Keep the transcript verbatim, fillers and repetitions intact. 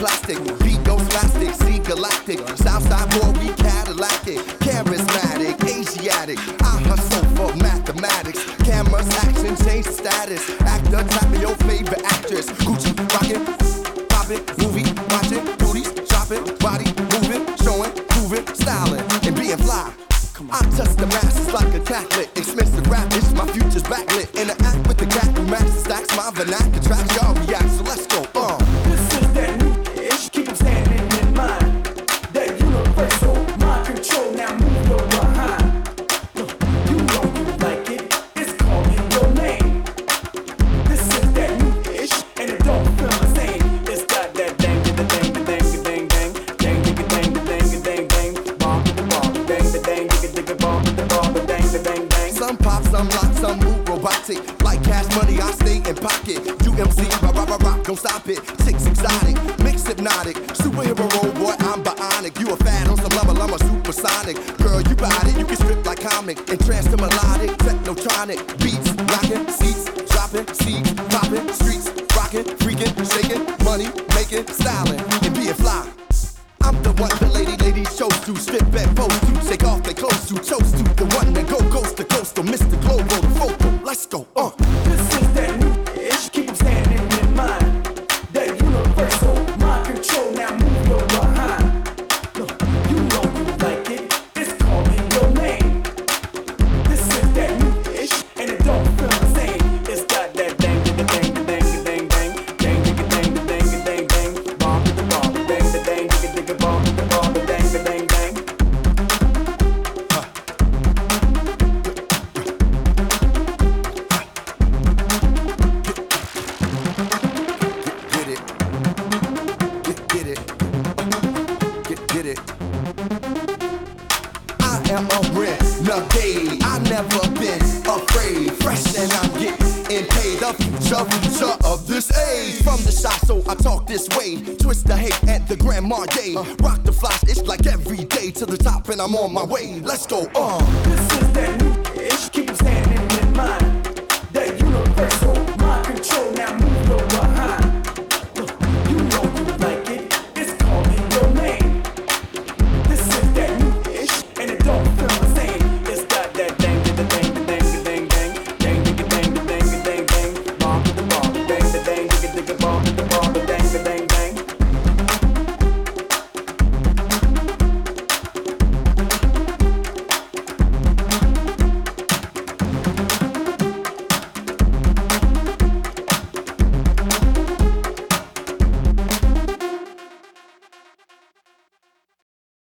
plastic. Beat goes plastic, see galactic. Southside boy, we Cadillac-ic. Charismatic, Asiatic. I hustle for mathematics. Cameras, action, change the status. Actor, tap me your favorite actress. Gucci, rockin', poppin', movie, watchin', booties, shopping, body, moving, showing, proving, styling, and being fly. I touch the masses like a Catholic. Expensive rap, it's my future's backlit. And I act with the cat who matches stacks. My vernacular tracks, y'all react, so let's go. Uh. This is that new ish, keep them standing in mind. That universal mind control, now move your behind. You know you like it, it's calling your name. This is that new ish, and it don't feel the same. It's got that dang, dang, dang, dang, dang, dang, dang, dang, dang, dang, dang, dang, bomb, bomb, dang, dang, dang, bomb, bomb, dang, dang, dang. Some pop, some lock, some move robotic. Like cash money, I stay in pocket. U M C, rock, rock, rock, rock, don't stop it. Chicks exotic, mix hypnotic. Superhero role, boy, I'm bionic. You a fan on some level, I'm a supersonic. Girl, you got it, you can strip like comic. Entranced to melodic, technotronic. Beats, rockin', seats, dropping, seeds, popping, streets, rockin', freaking, shaking, money, making, styling, and being fly. I'm the one the lady ladies chose to strip and pose to, take off their clothes to, chose to, the one that go coast to coast to Mister Global, the focal. Let's go, uh. This is that new ish, keep them standing in mind. That universal mind control, now move your behind. You know you like it, it's calling your name. This is that new ish, and it don't feel the same. It's got that dang, dang, dang, dang, dang, dang, dang, dang, dang, dang, dang, dang, bomb, bomb, dang, dang, dang, dang, bomb, bomb, dang, dang, dang. Get it, get, get it, get, get it. I am a renegade. I never been afraid. Fresh and I'm getting paid. The future, future of this age. From the shop, so I talk this way. Twist the hate at the Grand Marquis. Rock the flash, it's like every day to the top, and I'm on my way. Let's go, uh. This is that